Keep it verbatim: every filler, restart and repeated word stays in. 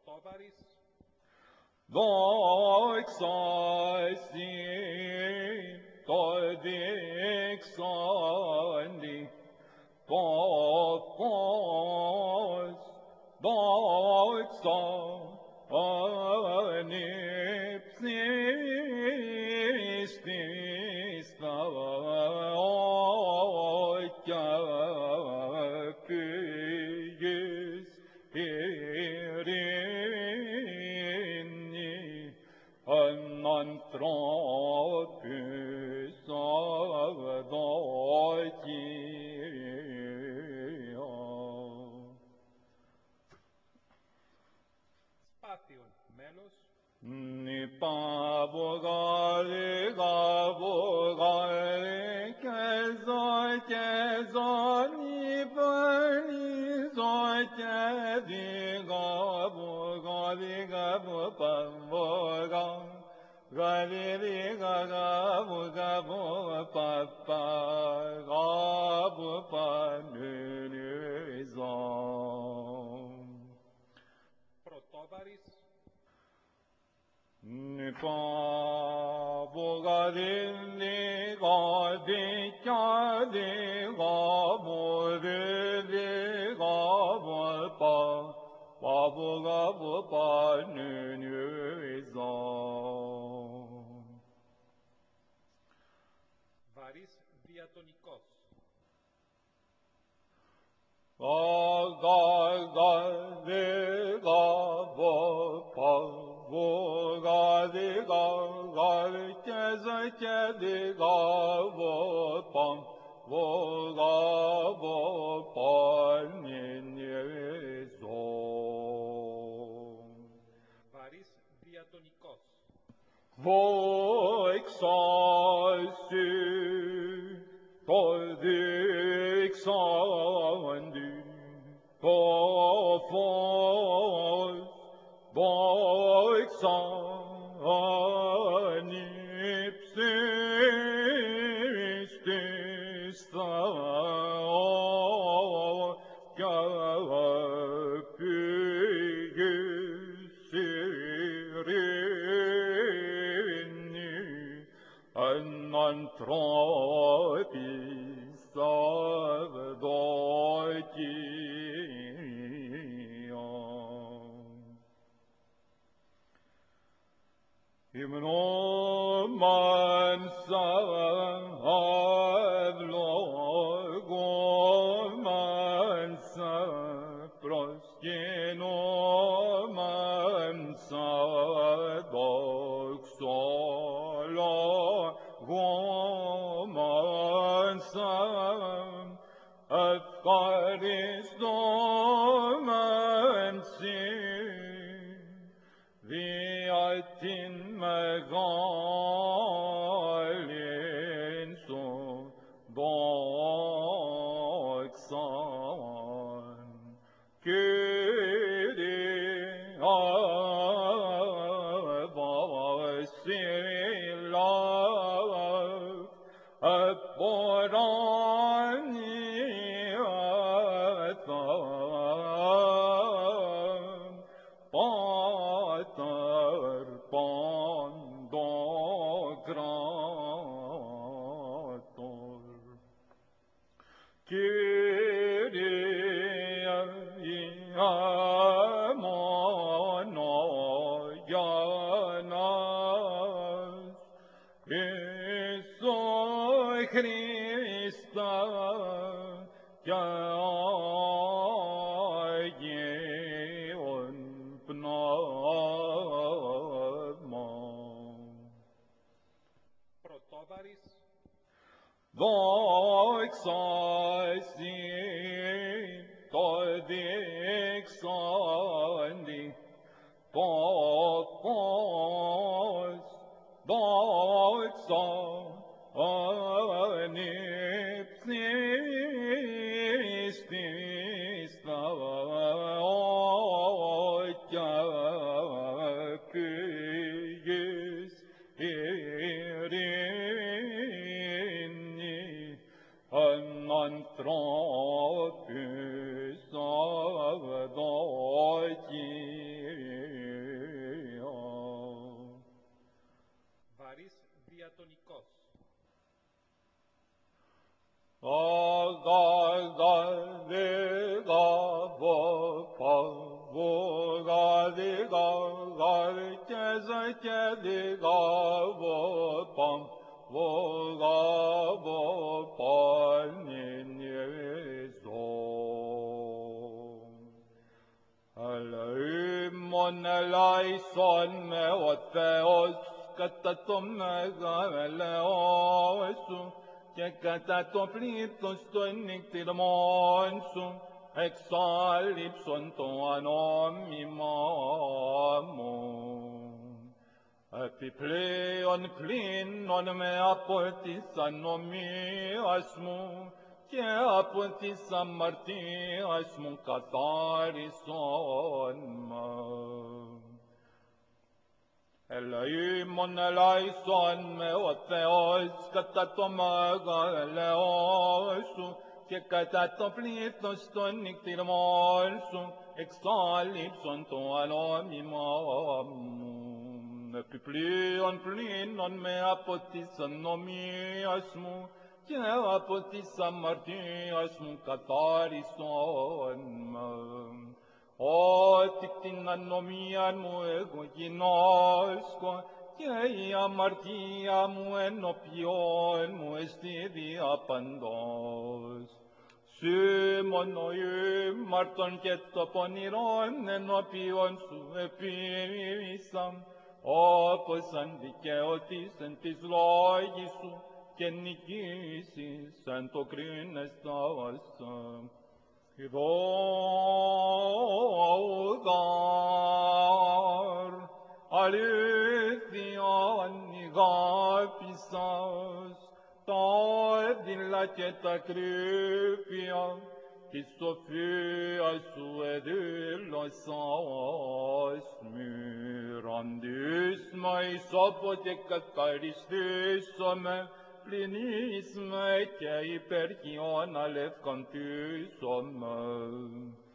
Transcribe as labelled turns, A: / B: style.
A: Πρωτόβαρης,
B: δόξα Συ το δείξαντι το φως, δόξα ανύψεις της Θεόκια πήγης ειρήνη εν ανθρώπους αδόκια.
A: σπάθιον μέλος,
B: Νιπα βογάρι γαβογάρι και ζω και ζω νιπανι ζω και δίγα βογάρι γαβο παβογά γαβι δίγα γαβο γαβο παπα γαβο πανενιζά.
A: πρωτόβαρης,
B: Νιπα βογαριν λίγα δίκια λίγα μωρή λίγα βολπα παβογα βοπανενιζά.
A: βαρύς διατονικός,
B: Αγαγα λίγα βοπα βογα λίγα γαρ και ζω και λίγα βοπα βογα βοπανενιζά.
A: βαρύς διατονικός,
B: Δόξα Συ το δείξαντι το φως, δόξα ανύψεις της Θεόκια πήγης ειρήνη εν ανθρώπους αδόκια. Υμνόμεν σε ευλογούμεν σε προσκυνούμεν σε δοξολογούμεν σε ευχαριστούμεν Συ δια την μεγάλην σου δόξαν. Κύριε βασιλεύ επορανιέθεν Πάτερ Παντοκράτορ. Κύριε ημώνογεννάς Ιησού Χριστέ και Άγιον Πνεύμα.
A: πρωτόβαρης,
B: Δόξα Συ το δείξαντι το φως, δόξα ανύψεις της Θεόκια πήγης ειρήνη εν ανθρώπους αδόκια. Ελεήμων ελάησον με ο Θεός κατά το μεγαλέον σου και κατά το πλήθος των νυχτηρμών σου εξάλληψον το ανόμιμά μου. Επιπλέον κλείνον με από της ανομίας μου και από της αμαρτίας μου καθάρισον με. Ελεήμων ελάησον με ο Θεός κατά το μεγαλέον σου και κατά το πλήθος των νυχτηρμών σου εξάλληψον το ανόμιμά μου. Επιπλέον πλύνον με από της ανομίας μου και από της αμαρτίας μου καθάρισον με. Ότι την ανομία μου εγώ γινώσκω και η αμαρτία μου ενώπιον μου εστί διαπαντός. Σήμωνο ήμαρτον και το πονηρόν ενώπιον σου επίησα, όπως αν δικαιωτής εν της λόγης σου και νικήσεις εν το κρίνεστάσα. Ιδόγαρ αλήθειαν ηγάπησας τα έδειλα και τα κρύφια της σοφίας σου εδήλωσας μοιραντής με εισώπο και καθαριστήσομαι πληνείς με και υπερχιόν αλευκαντήσομαι.